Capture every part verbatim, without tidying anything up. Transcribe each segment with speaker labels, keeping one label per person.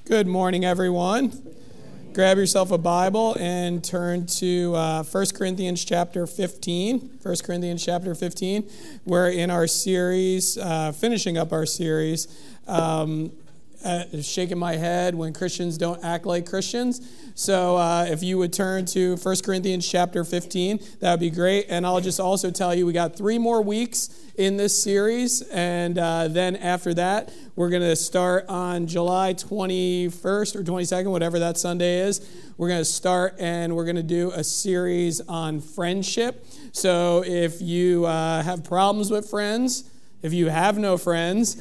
Speaker 1: Good morning, everyone. Grab yourself a Bible and turn to uh, First Corinthians chapter fifteen. First Corinthians chapter fifteen. We're in our series, uh, finishing up our series, um, uh, shaking my head when Christians don't act like Christians. So uh, if you would turn to First Corinthians chapter fifteen, that would be great. And I'll just also tell you, we got three more weeks in this series, and uh, then after that, we're going to start on July twenty-first or twenty-second, whatever that Sunday is. We're going to start, and we're going to do a series on friendship. So if you uh, have problems with friends, if you have no friends,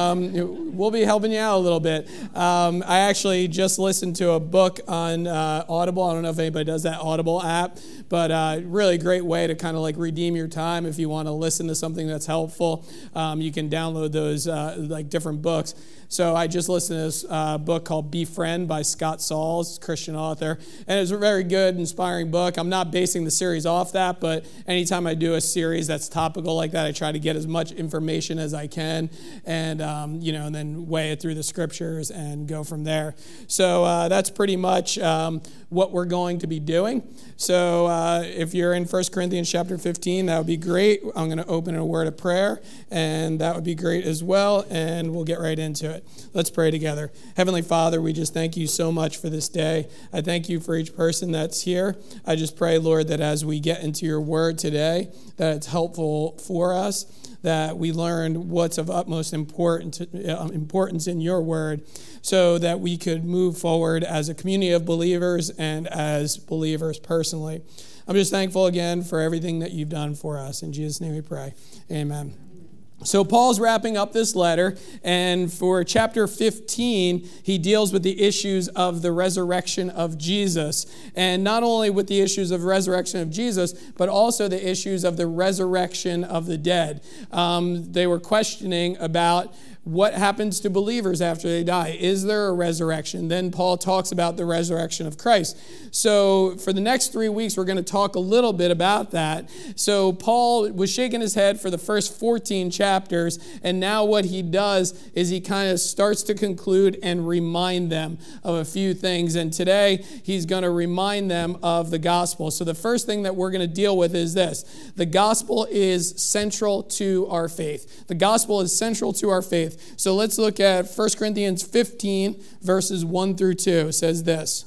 Speaker 1: um, we'll be helping you out a little bit. Um, I actually just listened to a book on uh, Audible. I don't know if anybody does that Audible app, but uh, really great way to kind of like redeem your time if you want to listen to something that's helpful. Um, you can download those uh, like different books. So I just listened to this uh, book called Befriend by Scott Sauls, Christian author, and it's a very good, inspiring book. I'm not basing the series off that, but anytime I do a series that's topical like that, I try to get as much information as I can, and um, you know, and then weigh it through the scriptures and go from there. So uh, that's pretty much um, what we're going to be doing. So uh, if you're in First Corinthians chapter fifteen, that would be great. I'm going to open in a word of prayer, and that would be great as well, and we'll get right into it. Let's pray together. Heavenly Father, we just thank you so much for this day. I thank you for each person that's here. I just pray, Lord, that as we get into your word today, that it's helpful for us, that we learn what's of utmost important, uh, importance in your word, so that we could move forward as a community of believers and as believers personally. I'm just thankful again for everything that you've done for us. In Jesus' name we pray. Amen. So Paul's wrapping up this letter, and for chapter fifteen, he deals with the issues of the resurrection of Jesus. And not only with the issues of resurrection of Jesus, but also the issues of the resurrection of the dead. Um, they were questioning about what happens to believers after they die. Is there a resurrection? Then Paul talks about the resurrection of Christ. So for the next three weeks, we're going to talk a little bit about that. So Paul was shaking his head for the first fourteen chapters, and now what he does is he kind of starts to conclude and remind them of a few things. And today, he's going to remind them of the gospel. So the first thing that we're going to deal with is this. The gospel is central to our faith. The gospel is central to our faith. So let's look at First Corinthians fifteen, verses one through two. It says this.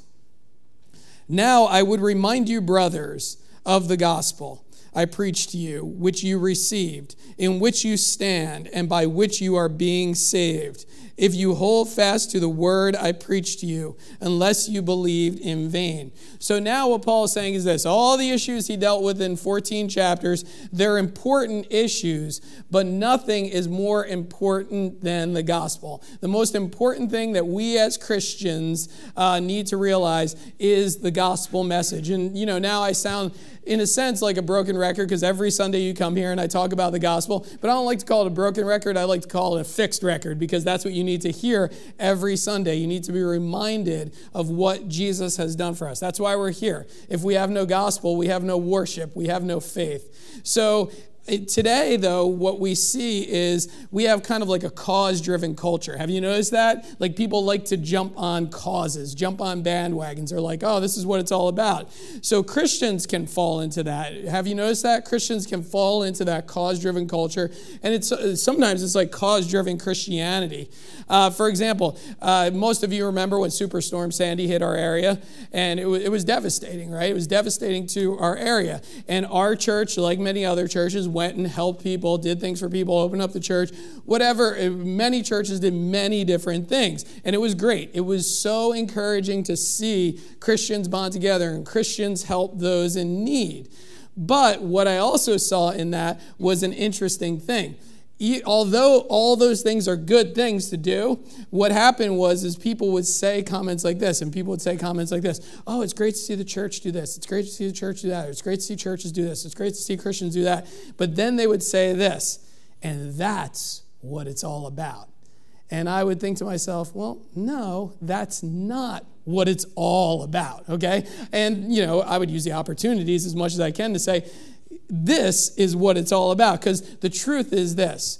Speaker 1: Now I would remind you, brothers, of the gospel I preached to you, which you received, in which you stand, and by which you are being saved, if you hold fast to the word I preached to you, unless you believed in vain. So now what Paul is saying is this. All the issues he dealt with in fourteen chapters, they're important issues, but nothing is more important than the gospel. The most important thing that we as Christians uh, need to realize is the gospel message. And, you know, now I sound, in a sense, like a broken record, because every Sunday you come here and I talk about the gospel, but I don't like to call it a broken record. I like to call it a fixed record, because that's what you need to hear every Sunday. You need to be reminded of what Jesus has done for us. That's why we're here. If we have no gospel, we have no worship, we have no faith. So today, though, what we see is we have kind of like a cause-driven culture. Have you noticed that? Like, people like to jump on causes, jump on bandwagons. They're like, oh, this is what it's all about. So Christians can fall into that. Have you noticed that? Christians can fall into that cause-driven culture. And it's sometimes it's like cause-driven Christianity. Uh, for example, uh, most of you remember when Superstorm Sandy hit our area, and it, w- it was devastating, right? It was devastating to our area. And our church, like many other churches, went and helped people, did things for people, opened up the church, whatever. Many churches did many different things, and it was great. It was so encouraging to see Christians bond together and Christians help those in need. But what I also saw in that was an interesting thing. Although all those things are good things to do, what happened was is people would say comments like this, and people would say comments like this. Oh, it's great to see the church do this. It's great to see the church do that. It's great to see churches do this. It's great to see Christians do that. But then they would say this, and that's what it's all about. And I would think to myself, well, no, that's not what it's all about, okay? And, you know, I would use the opportunities as much as I can to say, this is what it's all about. Because the truth is this.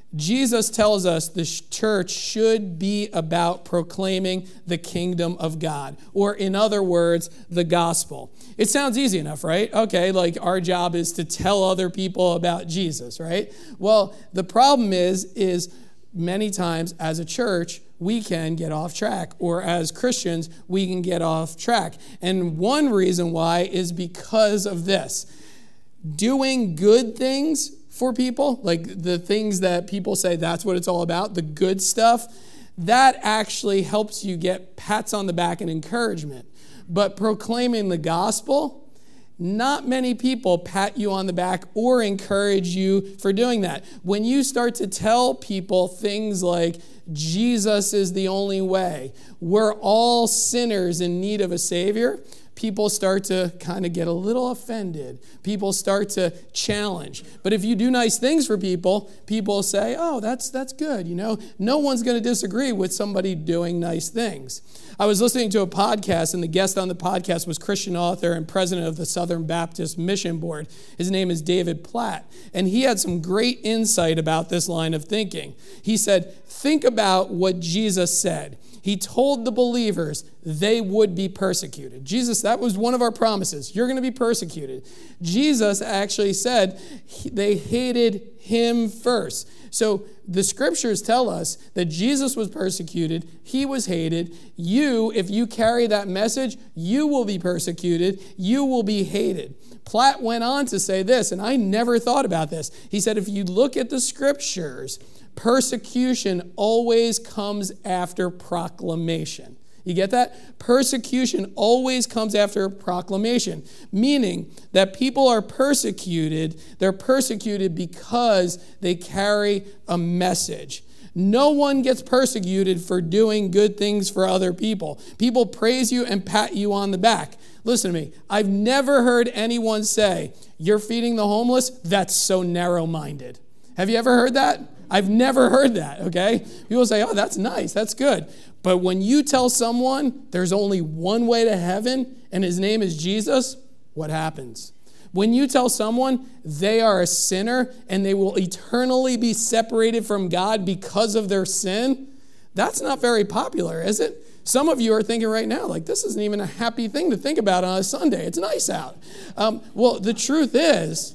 Speaker 1: Jesus tells us the church should be about proclaiming the kingdom of God, or in other words, the gospel. It sounds easy enough, right? Okay, like our job is to tell other people about Jesus, right? Well, the problem is, is many times as a church, we can get off track, or as Christians, we can get off track. And one reason why is because of this. Doing good things for people, like the things that people say that's what it's all about, the good stuff, that actually helps you get pats on the back and encouragement. But proclaiming the gospel, not many people pat you on the back or encourage you for doing that. When you start to tell people things like, Jesus is the only way, we're all sinners in need of a Savior, people start to kind of get a little offended. People start to challenge. But if you do nice things for people, people say, oh, that's that's good. You know, no one's going to disagree with somebody doing nice things. I was listening to a podcast, and the guest on the podcast was Christian author and president of the Southern Baptist Mission Board. His name is David Platt, and he had some great insight about this line of thinking. He said, think about what Jesus said. He told the believers they would be persecuted. Jesus, that was one of our promises. You're going to be persecuted. Jesus actually said they hated him first. So the scriptures tell us that Jesus was persecuted. He was hated. You, if you carry that message, you will be persecuted. You will be hated. Platt went on to say this, and I never thought about this. He said, if you look at the scriptures, persecution always comes after proclamation. You get that? Persecution always comes after proclamation, meaning that people are persecuted. They're persecuted because they carry a message. No one gets persecuted for doing good things for other people. People praise you and pat you on the back. Listen to me. I've never heard anyone say, you're feeding the homeless? That's so narrow-minded. Have you ever heard that? I've never heard that, okay? People say, oh, that's nice, that's good. But when you tell someone there's only one way to heaven and his name is Jesus, what happens? When you tell someone they are a sinner and they will eternally be separated from God because of their sin, that's not very popular, is it? Some of you are thinking right now, like, this isn't even a happy thing to think about on a Sunday. It's nice out. Um, well, the truth is,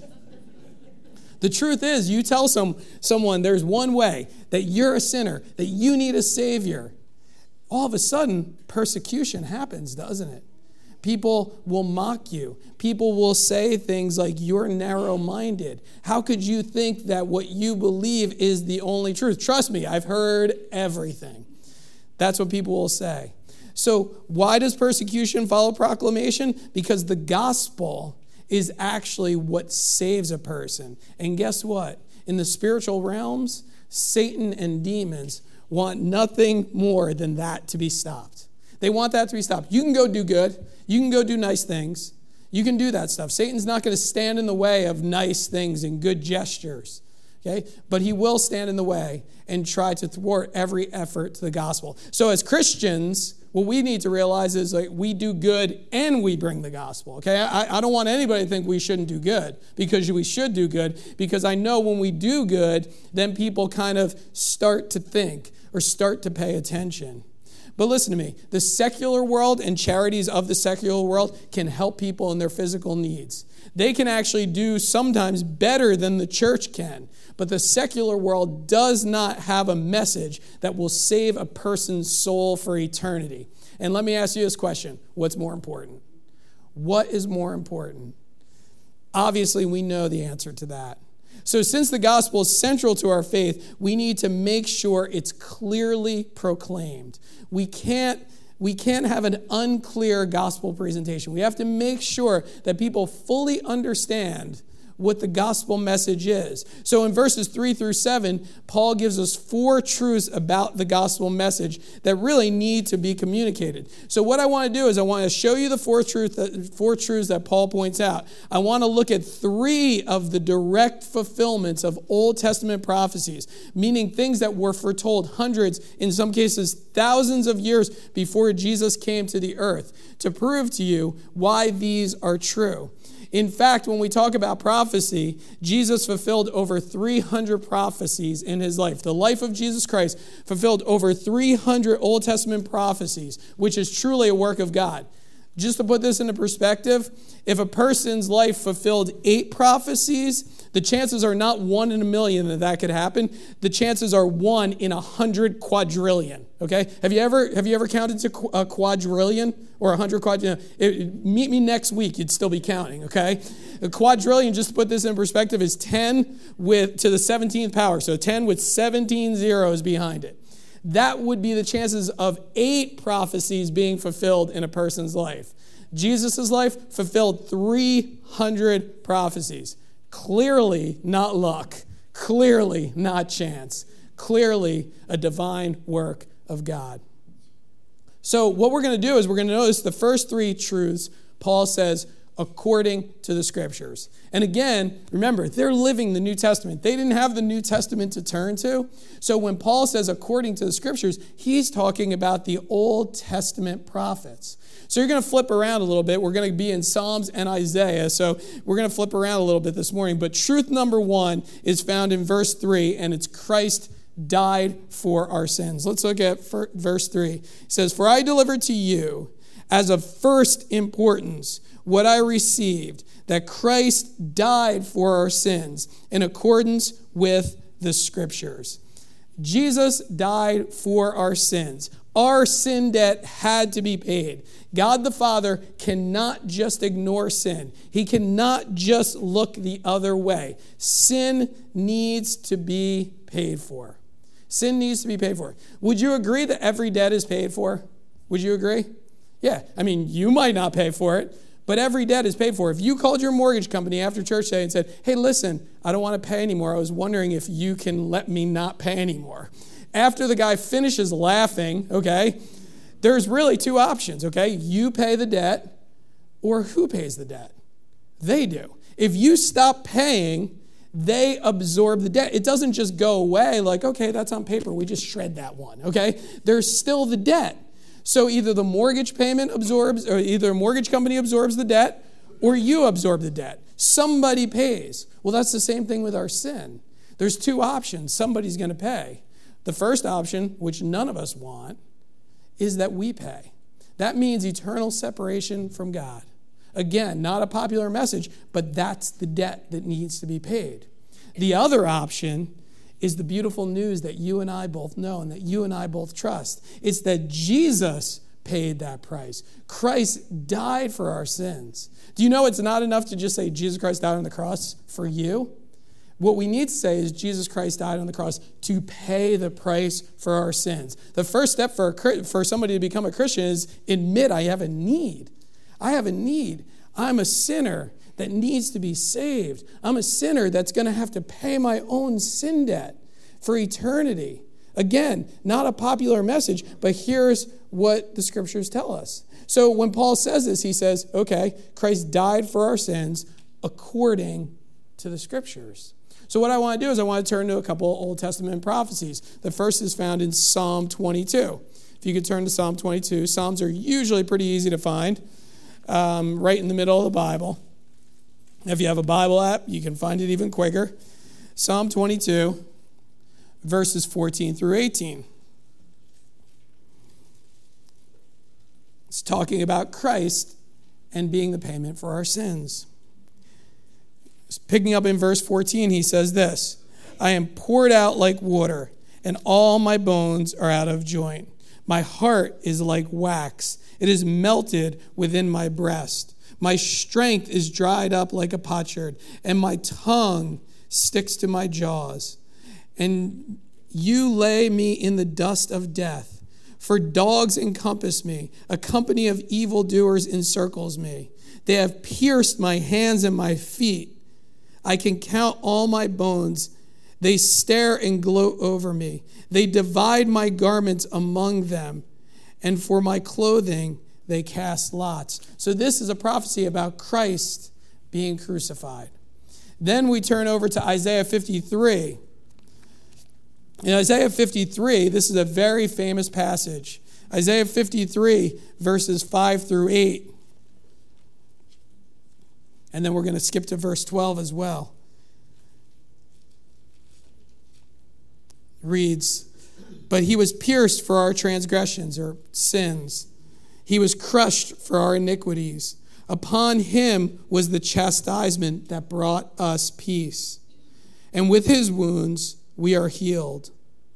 Speaker 1: The truth is, you tell some someone there's one way, that you're a sinner, that you need a Savior. All of a sudden, persecution happens, doesn't it? People will mock you. People will say things like, you're narrow-minded. How could you think that what you believe is the only truth? Trust me, I've heard everything. That's what people will say. So why does persecution follow proclamation? Because the gospel is actually what saves a person. And guess what? In the spiritual realms, Satan and demons want nothing more than that to be stopped. They want that to be stopped. You can go do good. You can go do nice things. You can do that stuff. Satan's not going to stand in the way of nice things and good gestures. Okay? But he will stand in the way and try to thwart every effort to the gospel. So as Christians, what we need to realize is like we do good and we bring the gospel. Okay, I, I don't want anybody to think we shouldn't do good, because we should do good, because I know when we do good, then people kind of start to think or start to pay attention. But listen to me, the secular world and charities of the secular world can help people in their physical needs. They can actually do sometimes better than the church can. But the secular world does not have a message that will save a person's soul for eternity. And let me ask you this question. What's more important? What is more important? Obviously, we know the answer to that. So since the gospel is central to our faith, we need to make sure it's clearly proclaimed. We can't We can't have an unclear gospel presentation. We have to make sure that people fully understand what the gospel message is. So in verses three through seven, Paul gives us four truths about the gospel message that really need to be communicated. So what I want to do is I want to show you the four, truth, four truths that Paul points out. I want to look at three of the direct fulfillments of Old Testament prophecies, meaning things that were foretold hundreds, in some cases thousands of years before Jesus came to the earth, to prove to you why these are true. In fact, when we talk about prophecy, Jesus fulfilled over three hundred prophecies in his life. The life of Jesus Christ fulfilled over three hundred Old Testament prophecies, which is truly a work of God. Just to put this into perspective, if a person's life fulfilled eight prophecies, the chances are not one in a million that that could happen. The chances are one in a hundred quadrillion. Okay, have you ever have you ever counted to a quadrillion or a hundred quadrillion? It, meet me next week; you'd still be counting. Okay, a quadrillion, just to put this in perspective, is ten with to the seventeenth power. So ten with seventeen zeros behind it. That would be the chances of eight prophecies being fulfilled in a person's life. Jesus' life fulfilled three hundred prophecies. Clearly not luck. Clearly not chance. Clearly a divine work of God. So what we're going to do is we're going to notice the first three truths Paul says according to the Scriptures. And again, remember, they're living the New Testament. They didn't have the New Testament to turn to. So when Paul says according to the Scriptures, he's talking about the Old Testament prophets. So you're going to flip around a little bit. We're going to be in Psalms and Isaiah. So we're going to flip around a little bit this morning. But truth number one is found in verse three, and it's Christ died for our sins. Let's look at verse three. It says, "For I delivered to you as of first importance what I received, that Christ died for our sins in accordance with the Scriptures." Jesus died for our sins. Our sin debt had to be paid. God the Father cannot just ignore sin. He cannot just look the other way. Sin needs to be paid for. Sin needs to be paid for. Would you agree that every debt is paid for? Would you agree? Yeah. I mean, you might not pay for it, but every debt is paid for. If you called your mortgage company after church day and said, "Hey, listen, I don't want to pay anymore. I was wondering if you can let me not pay anymore." After the guy finishes laughing, okay, there's really two options, okay? You pay the debt, or who pays the debt? They do. If you stop paying, they absorb the debt. It doesn't just go away like, okay, that's on paper. We just shred that one, okay? There's still the debt. So either the mortgage payment absorbs, or either a mortgage company absorbs the debt, or you absorb the debt. Somebody pays. Well, that's the same thing with our sin. There's two options. Somebody's going to pay. The first option, which none of us want, is that we pay. That means eternal separation from God. Again, not a popular message, but that's the debt that needs to be paid. The other option is the beautiful news that you and I both know and that you and I both trust. It's that Jesus paid that price. Christ died for our sins. Do you know it's not enough to just say Jesus Christ died on the cross for you? What we need to say is Jesus Christ died on the cross to pay the price for our sins. The first step for, a, for somebody to become a Christian is admit I have a need. I have a need. I'm a sinner that needs to be saved. I'm a sinner that's going to have to pay my own sin debt for eternity. Again, not a popular message, but here's what the Scriptures tell us. So when Paul says this, he says, okay, Christ died for our sins according to the Scriptures. So what I want to do is I want to turn to a couple Old Testament prophecies. The first is found in Psalm twenty-two. If you could turn to Psalm twenty-two. Psalms are usually pretty easy to find, um, right in the middle of the Bible. If you have a Bible app, you can find it even quicker. Psalm twenty-two, verses fourteen through eighteen. It's talking about Christ and being the payment for our sins. Picking up in verse fourteen, he says this, "I am poured out like water, and all my bones are out of joint. My heart is like wax. It is melted within my breast. My strength is dried up like a potsherd, and my tongue sticks to my jaws. And you lay me in the dust of death, for dogs encompass me. A company of evildoers encircles me. They have pierced my hands and my feet. I can count all my bones. They stare and gloat over me. They divide my garments among them, and for my clothing they cast lots." So this is a prophecy about Christ being crucified. Then we turn over to Isaiah fifty-three. In Isaiah fifty-three, this is a very famous passage. Isaiah fifty-three, verses five through eight. And then we're going to skip to verse twelve as well. It reads, but he was pierced for our transgressions or sins. He was crushed for our iniquities. Upon him was the chastisement that brought us peace. And with his wounds we are healed.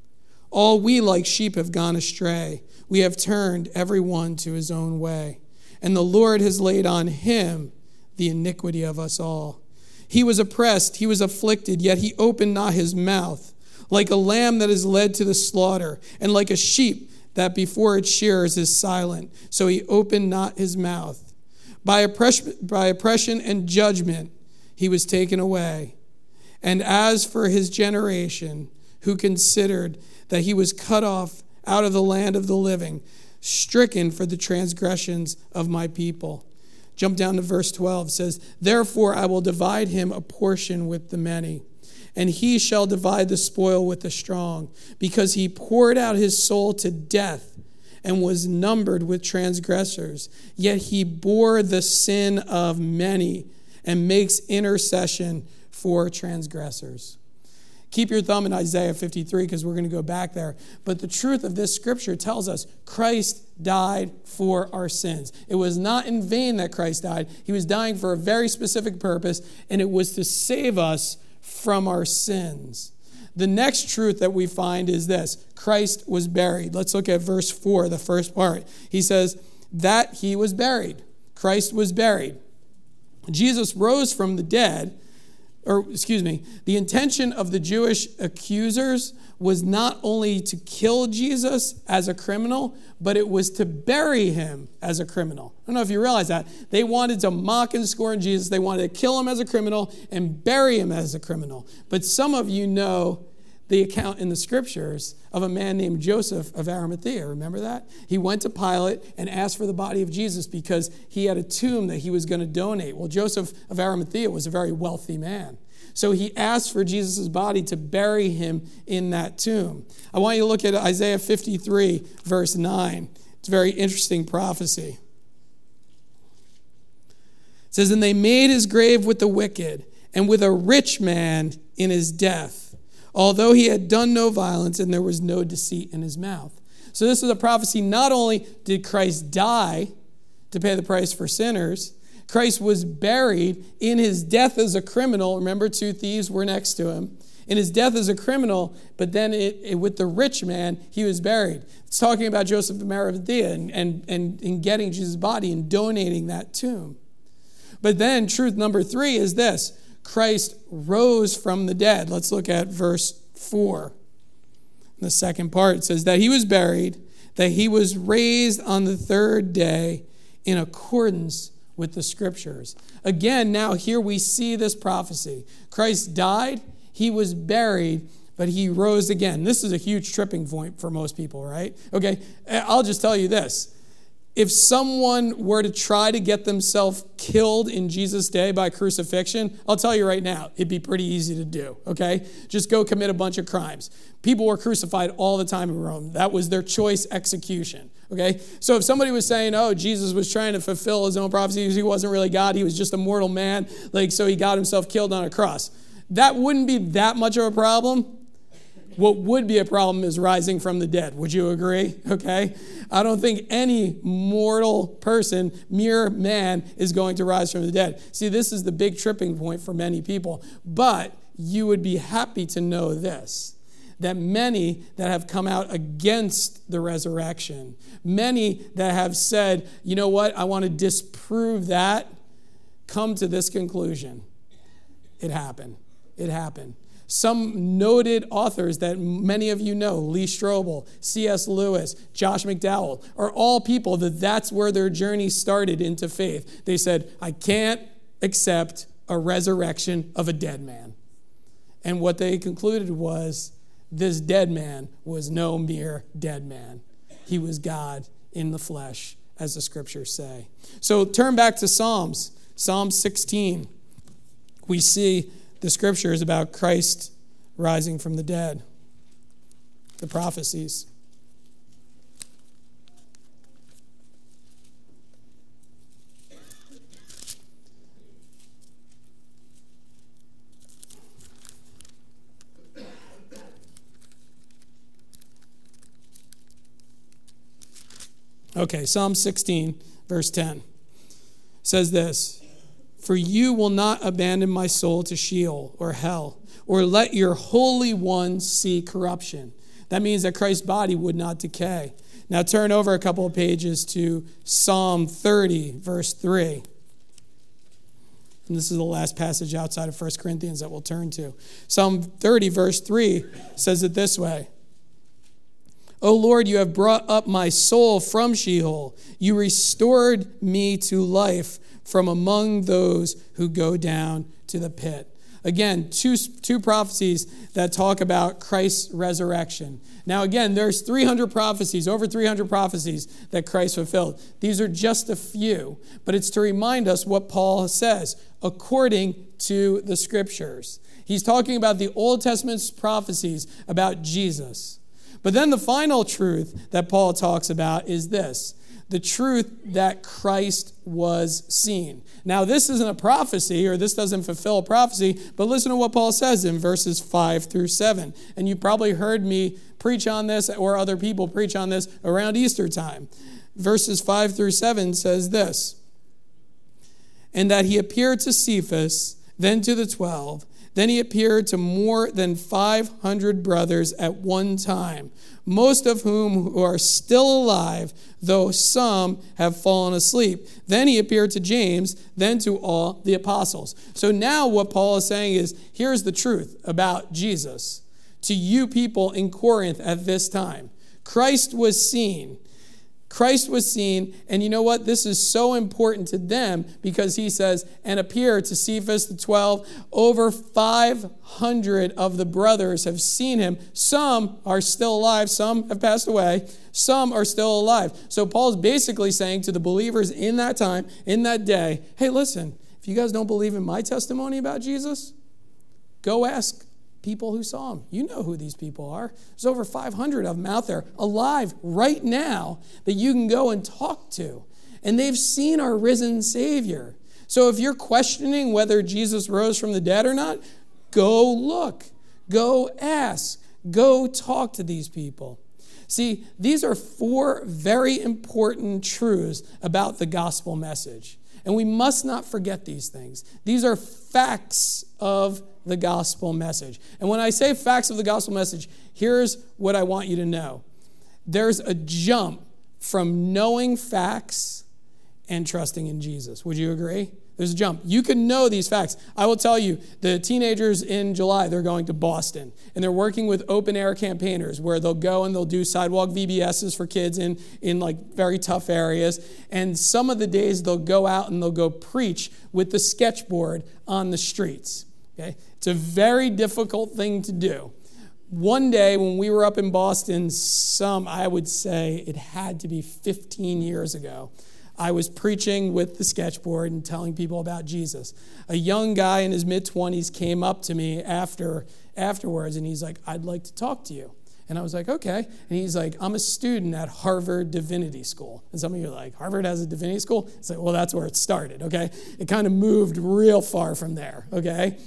Speaker 1: All we like sheep have gone astray. We have turned every one to his own way. And the Lord has laid on him the iniquity of us all. He was oppressed, he was afflicted, yet he opened not his mouth. Like a lamb that is led to the slaughter, and like a sheep that before its shearers is silent, so he opened not his mouth. By oppression, by oppression and judgment he was taken away. And as for his generation, who considered that he was cut off out of the land of the living, stricken for the transgressions of my people. Jump down to verse twelve. It says, therefore I will divide him a portion with the many, and he shall divide the spoil with the strong, because he poured out his soul to death and was numbered with transgressors. Yet he bore the sin of many and makes intercession for transgressors. Keep your thumb in Isaiah fifty-three because we're going to go back there. But the truth of this scripture tells us Christ died for our sins. It was not in vain that Christ died. He was dying for a very specific purpose, and it was to save us from our sins. The next truth that we find is this: Christ was buried. Let's look at verse four, the first part. He says that he was buried. Christ was buried. Jesus rose from the dead. Or, excuse me, the intention of the Jewish accusers was not only to kill Jesus as a criminal, but it was to bury him as a criminal. I don't know if you realize that. They wanted to mock and scorn Jesus. They wanted to kill him as a criminal and bury him as a criminal. But some of you know the account in the scriptures of a man named Joseph of Arimathea. Remember that? He went to Pilate and asked for the body of Jesus because he had a tomb that he was going to donate. Well, Joseph of Arimathea was a very wealthy man. So he asked for Jesus' body to bury him in that tomb. I want you to look at Isaiah fifty-three, verse nine. It's a very interesting prophecy. It says, and they made his grave with the wicked and with a rich man in his death, although he had done no violence and there was no deceit in his mouth. So this is a prophecy. Not only did Christ die to pay the price for sinners, Christ was buried in his death as a criminal. Remember, two thieves were next to him. In his death as a criminal, but then it, it, with the rich man, he was buried. It's talking about Joseph of Arimathea and, and, and, and getting Jesus' body and donating that tomb. But then truth number three is this: Christ rose from the dead. Let's look at verse four. In the second part, it says that he was buried, that he was raised on the third day in accordance with the scriptures. Again, now here we see this prophecy. Christ died, he was buried, but he rose again. This is a huge tripping point for most people, right? Okay, I'll just tell you this. If someone were to try to get themselves killed in Jesus' day by crucifixion, I'll tell you right now, it'd be pretty easy to do, okay? Just go commit a bunch of crimes. People were crucified all the time in Rome. That was their choice execution, okay? So if somebody was saying, oh, Jesus was trying to fulfill his own prophecies, he wasn't really God, he was just a mortal man, like so he got himself killed on a cross. That wouldn't be that much of a problem. What would be a problem is rising from the dead. Would you agree? Okay? I don't think any mortal person, mere man, is going to rise from the dead. See, this is the big tripping point for many people. But you would be happy to know this, that many that have come out against the resurrection, many that have said, you know what, I want to disprove that, come to this conclusion. It happened. It happened. Some noted authors that many of you know, Lee Strobel, C S Lewis, Josh McDowell, are all people that that's where their journey started into faith. They said, I can't accept a resurrection of a dead man. And what they concluded was, this dead man was no mere dead man. He was God in the flesh, as the scriptures say. So turn back to Psalms, Psalm sixteen. We see the scriptures about Christ rising from the dead, the prophecies. Okay, Psalm sixteen, verse ten says this, "For you will not abandon my soul to Sheol or hell, or let your Holy One see corruption." That means that Christ's body would not decay. Now turn over a couple of pages to Psalm thirty, verse three. And this is the last passage outside of First Corinthians that we'll turn to. Psalm thirty, verse three says it this way. "O Lord, you have brought up my soul from Sheol. You restored me to life from among those who go down to the pit." Again, two, two prophecies that talk about Christ's resurrection. Now again, there's three hundred prophecies, over three hundred prophecies that Christ fulfilled. These are just a few, but it's to remind us what Paul says, according to the Scriptures. He's talking about the Old Testament's prophecies about Jesus. But then the final truth that Paul talks about is this, the truth that Christ was seen. Now, this isn't a prophecy, or this doesn't fulfill a prophecy, but listen to what Paul says in verses five through seven. And you probably heard me preach on this, or other people preach on this around Easter time. Verses five through seven says this, "And that he appeared to Cephas, then to the twelve. Then he appeared to more than five hundred brothers at one time, most of whom who are still alive, though some have fallen asleep. Then he appeared to James, then to all the apostles." So now what Paul is saying is, here's the truth about Jesus to you people in Corinth at this time. Christ was seen. Christ was seen, and you know what? This is so important to them because he says, "And appear to Cephas the twelve." Over five hundred of the brothers have seen him. Some are still alive. Some have passed away. Some are still alive. So Paul's basically saying to the believers in that time, in that day, hey, listen, if you guys don't believe in my testimony about Jesus, go ask people who saw him. You know who these people are. There's over five hundred of them out there alive right now that you can go and talk to. And they've seen our risen Savior. So if you're questioning whether Jesus rose from the dead or not, go look. Go ask. Go talk to these people. See, these are four very important truths about the gospel message. And we must not forget these things. These are facts of the gospel message. And when I say facts of the gospel message, here's what I want you to know. There's a jump from knowing facts and trusting in Jesus. Would you agree? There's a jump. You can know these facts. I will tell you, the teenagers in July, they're going to Boston, and they're working with open-air campaigners where they'll go and they'll do sidewalk V B S's for kids in, in like very tough areas. And some of the days they'll go out and they'll go preach with the sketchboard on the streets. Okay? It's a very difficult thing to do. One day when we were up in Boston, some, I would say it had to be fifteen years ago, I was preaching with the sketchboard and telling people about Jesus. A young guy in his mid-twenties came up to me after afterwards, and he's like, "I'd like to talk to you." And I was like, "Okay." And he's like, "I'm a student at Harvard Divinity School." And some of you are like, "Harvard has a divinity school?" It's like, well, that's where it started, okay? It kind of moved real far from there, okay?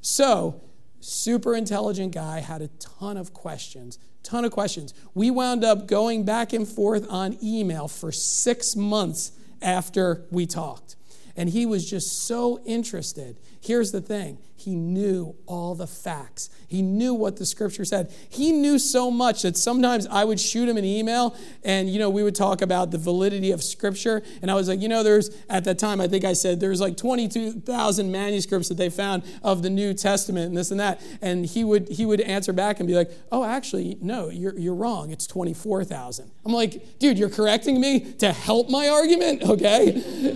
Speaker 1: So, super intelligent guy, had a ton of questions, ton of questions. We wound up going back and forth on email for six months after we talked. And he was just so interested. Here's the thing. He knew all the facts. He knew what the scripture said. He knew so much that sometimes I would shoot him an email and, you know, we would talk about the validity of scripture. And I was like, you know, there's, at that time, I think I said there's like twenty-two thousand manuscripts that they found of the New Testament and this and that. And he would he would answer back and be like, "Oh, actually, no, you're, you're wrong. It's twenty-four thousand. I'm like, dude, you're correcting me to help my argument? Okay.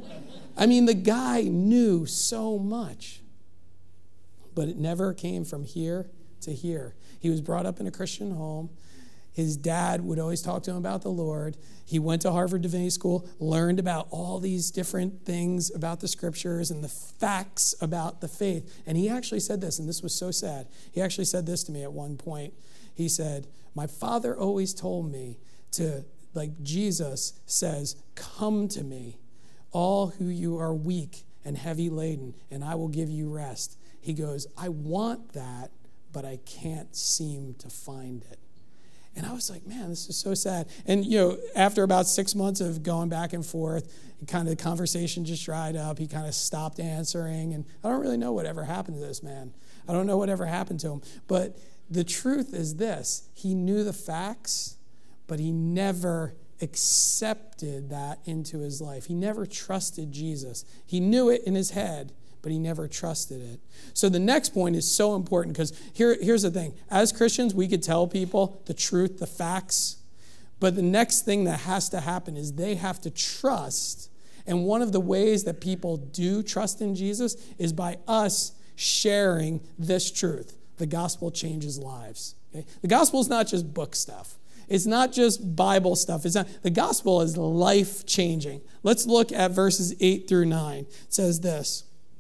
Speaker 1: I mean, the guy knew so much, but it never came from here to here. He was brought up in a Christian home. His dad would always talk to him about the Lord. He went to Harvard Divinity School, learned about all these different things about the scriptures and the facts about the faith. And he actually said this, and this was so sad. He actually said this to me at one point. He said, "My father always told me to, like Jesus says, come to me, all who you are weak and heavy laden, and I will give you rest." He goes, "I want that, but I can't seem to find it." And I was like, man, this is so sad. And, you know, after about six months of going back and forth, kind of the conversation just dried up. He kind of stopped answering. And I don't really know whatever happened to this man. I don't know whatever happened to him. But the truth is this. He knew the facts, but he never accepted that into his life. He never trusted Jesus. He knew it in his head, but he never trusted it. So the next point is so important because here, here's the thing. As Christians, we could tell people the truth, the facts, but the next thing that has to happen is they have to trust. And one of the ways that people do trust in Jesus is by us sharing this truth. The gospel changes lives. Okay? The gospel is not just book stuff. It's not just Bible stuff. It's not. The gospel is life-changing. Let's look at verses eight through nine. It says this.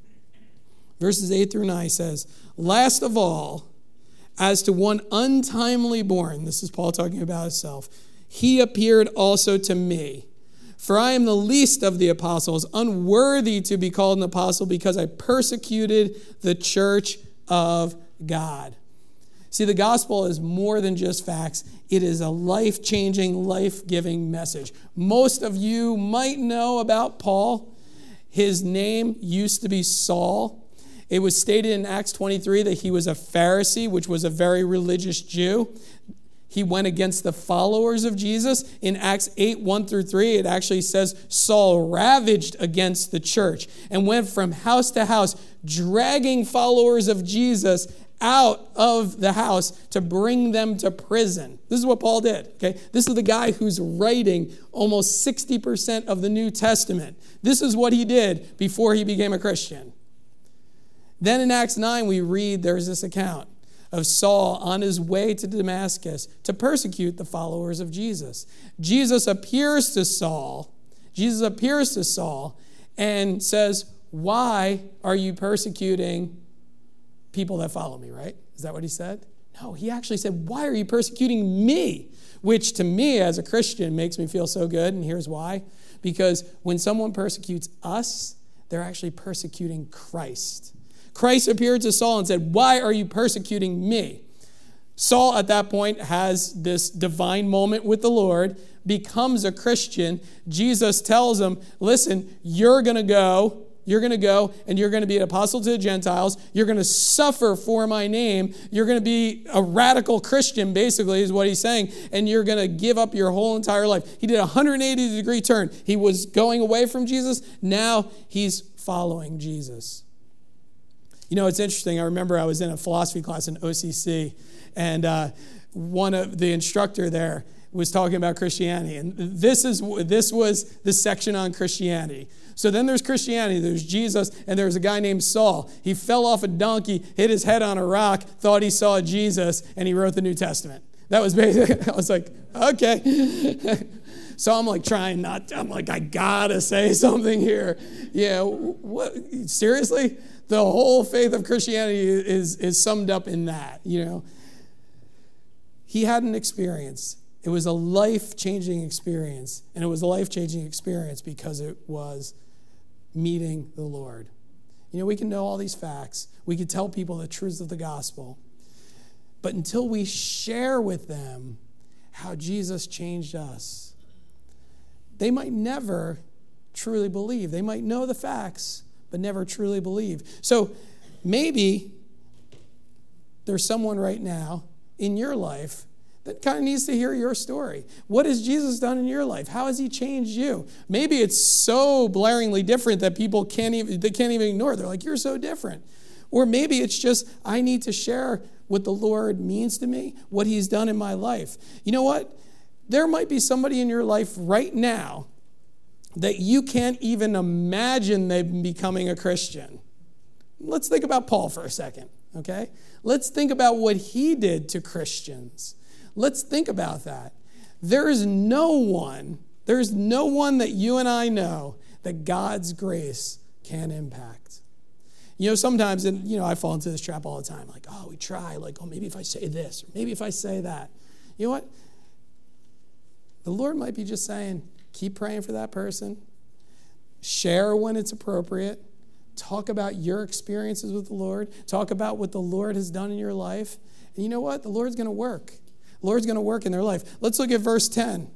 Speaker 1: Verses eight through nine says, last of all, as to one untimely born, this is Paul talking about himself, he appeared also to me. For I am the least of the apostles, unworthy to be called an apostle because I persecuted the church of God. See, the gospel is more than just facts. It is a life-changing, life-giving message. Most of you might know about Paul. His name used to be Saul. It was stated in Acts twenty-three that he was a Pharisee, which was a very religious Jew. He went against the followers of Jesus. In Acts eight, one through three, it actually says Saul ravaged against the church and went from house to house, dragging followers of Jesus out of the house to bring them to prison. This is what Paul did. Okay, this is the guy who's writing almost sixty percent of the New Testament. This is what he did before he became a Christian. Then in Acts nine, we read there's this account of Saul on his way to Damascus to persecute the followers of Jesus. Jesus appears to Saul. Jesus appears to Saul and says, why are you persecuting people that follow me, right? Is that what he said? No, he actually said, why are you persecuting me? Which to me as a Christian makes me feel so good, and here's why. Because when someone persecutes us, they're actually persecuting Christ. Christ appeared to Saul and said, why are you persecuting me? Saul at that point has this divine moment with the Lord, becomes a Christian. Jesus tells him, listen, you're going to go, you're going to go and you're going to be an apostle to the Gentiles. You're going to suffer for my name. You're going to be a radical Christian, basically, is what he's saying. And you're going to give up your whole entire life. He did a one hundred eighty degree turn. He was going away from Jesus. Now he's following Jesus. You know, it's interesting. I remember I was in a philosophy class in O C C, and uh, one of the instructor there was talking about Christianity, and this is this was the section on Christianity. So then there's Christianity, there's Jesus, and there's a guy named Saul. He fell off a donkey, hit his head on a rock, thought he saw Jesus, and he wrote the New Testament. That was basically, I was like, okay. So I'm like trying not, to, I'm like, I gotta say something here. Yeah, what, seriously? The whole faith of Christianity is, is summed up in that, you know. He had an experience. It was a life-changing experience. And it was a life-changing experience because it was meeting the Lord. You know, we can know all these facts. We can tell people the truths of the gospel. But until we share with them how Jesus changed us, they might never truly believe. They might know the facts, but never truly believe. So maybe there's someone right now in your life that kind of needs to hear your story. What has Jesus done in your life? How has he changed you? Maybe it's so blaringly different that people can't even, they can't even ignore it. They're like, you're so different. Or maybe it's just, I need to share what the Lord means to me, what he's done in my life. You know what? There might be somebody in your life right now that you can't even imagine them becoming a Christian. Let's think about Paul for a second, okay? Let's think about what he did to Christians. Let's think about that. There is no one, there's no one that you and I know that God's grace can impact. You know, sometimes, and you know, I fall into this trap all the time, like, oh, we try, like, oh, maybe if I say this, or maybe if I say that. You know what? The Lord might be just saying, keep praying for that person. Share when it's appropriate. Talk about your experiences with the Lord. Talk about what the Lord has done in your life. And you know what? The Lord's going to work. The Lord's going to work in their life. Let's look at verse ten.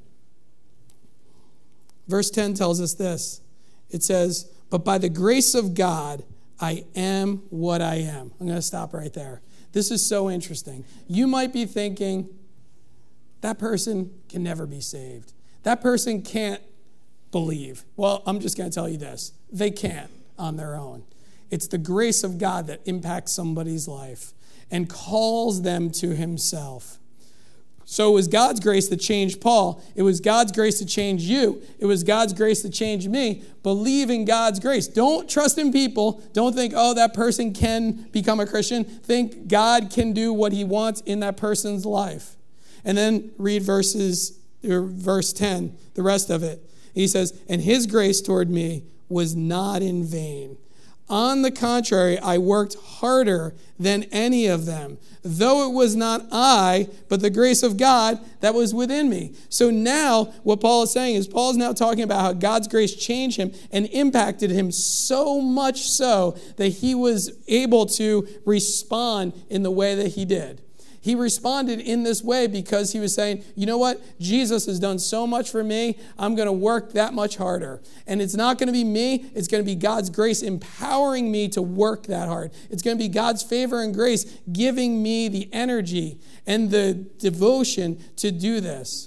Speaker 1: Verse ten tells us this. It says, but by the grace of God, I am what I am. I'm going to stop right there. This is so interesting. You might be thinking, that person can never be saved. That person can't believe. Well, I'm just going to tell you this. They can't on their own. It's the grace of God that impacts somebody's life and calls them to himself. So it was God's grace that changed Paul. It was God's grace to change you. It was God's grace to change me. Believe in God's grace. Don't trust in people. Don't think, oh, that person can become a Christian. Think God can do what he wants in that person's life. And then read verses, or verse ten, the rest of it. He says, and his grace toward me was not in vain. On the contrary, I worked harder than any of them, though it was not I, but the grace of God that was within me. So now what Paul is saying is Paul is now talking about how God's grace changed him and impacted him so much so that he was able to respond in the way that he did. He responded in this way because he was saying, you know what? Jesus has done so much for me. I'm going to work that much harder. And it's not going to be me. It's going to be God's grace empowering me to work that hard. It's going to be God's favor and grace giving me the energy and the devotion to do this.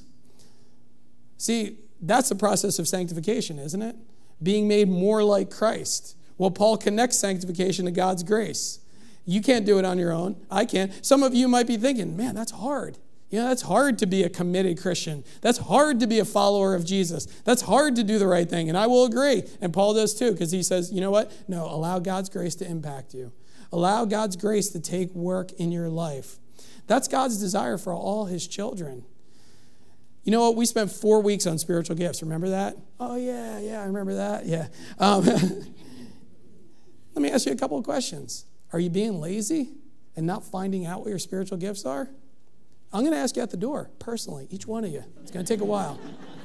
Speaker 1: See, that's the process of sanctification, isn't it? Being made more like Christ. Well, Paul connects sanctification to God's grace. You can't do it on your own. I can't. Some of you might be thinking, man, that's hard. You know, that's hard to be a committed Christian. That's hard to be a follower of Jesus. That's hard to do the right thing. And I will agree. And Paul does too, because he says, you know what? No, allow God's grace to impact you. Allow God's grace to take work in your life. That's God's desire for all his children. You know what? We spent four weeks on spiritual gifts. Remember that? Oh, yeah, yeah, I remember that. Yeah. Um, let me ask you a couple of questions. Are you being lazy and not finding out what your spiritual gifts are? I'm going to ask you at the door, personally, each one of you. It's going to take a while.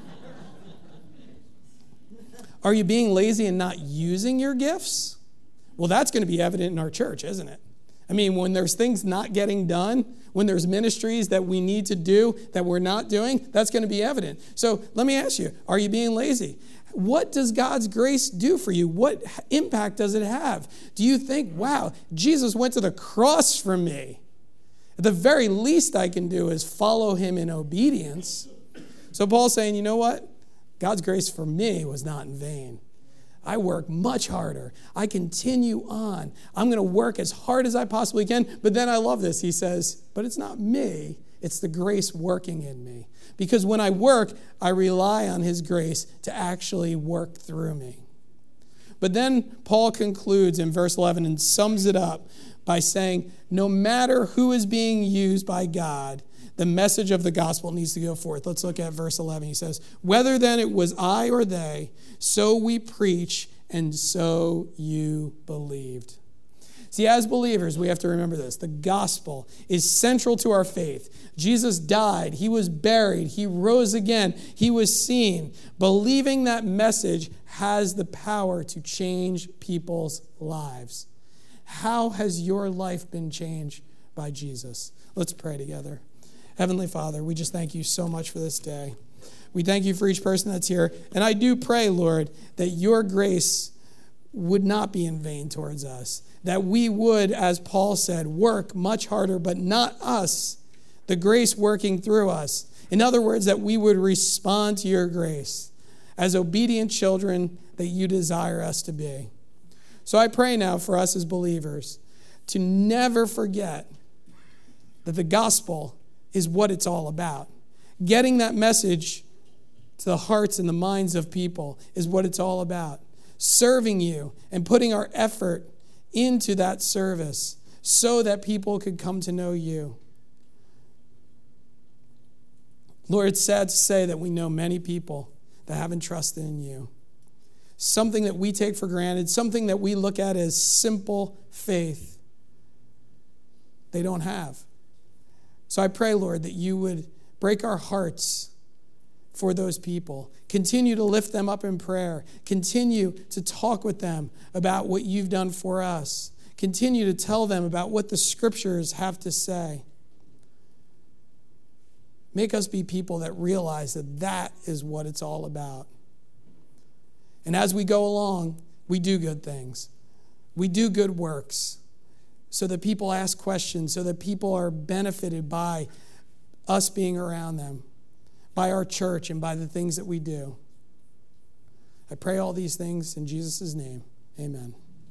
Speaker 1: Are you being lazy and not using your gifts? Well, that's going to be evident in our church, isn't it? I mean, when there's things not getting done, when there's ministries that we need to do that we're not doing, that's going to be evident. So let me ask you, are you being lazy? What does God's grace do for you? What impact does it have? Do you think, wow, Jesus went to the cross for me? At the very least I can do is follow him in obedience. So Paul's saying, you know what? God's grace for me was not in vain. I work much harder. I continue on. I'm going to work as hard as I possibly can. But then I love this. He says, but it's not me. It's the grace working in me. Because when I work, I rely on his grace to actually work through me. But then Paul concludes in verse eleven and sums it up by saying, no matter who is being used by God, the message of the gospel needs to go forth. Let's look at verse eleven. He says, whether then it was I or they, so we preach, and so you believed. See, as believers, we have to remember this. The gospel is central to our faith. Jesus died. He was buried. He rose again. He was seen. Believing that message has the power to change people's lives. How has your life been changed by Jesus? Let's pray together. Heavenly Father, we just thank you so much for this day. We thank you for each person that's here. And I do pray, Lord, that your grace would not be in vain towards us. That we would, as Paul said, work much harder, but not us, the grace working through us. In other words, that we would respond to your grace as obedient children that you desire us to be. So I pray now for us as believers to never forget that the gospel is what it's all about. Getting that message to the hearts and the minds of people is what it's all about. Serving you and putting our effort into that service so that people could come to know you. Lord, it's sad to say that we know many people that haven't trusted in you. Something that we take for granted, something that we look at as simple faith, they don't have. So I pray, Lord, that you would break our hearts for those people. Continue to lift them up in prayer. Continue to talk with them about what you've done for us. Continue to tell them about what the scriptures have to say. Make us be people that realize that that is what it's all about. And as we go along, we do good things. We do good works so that people ask questions, so that people are benefited by us being around them, by our church, and by the things that we do. I pray all these things in Jesus' name. Amen.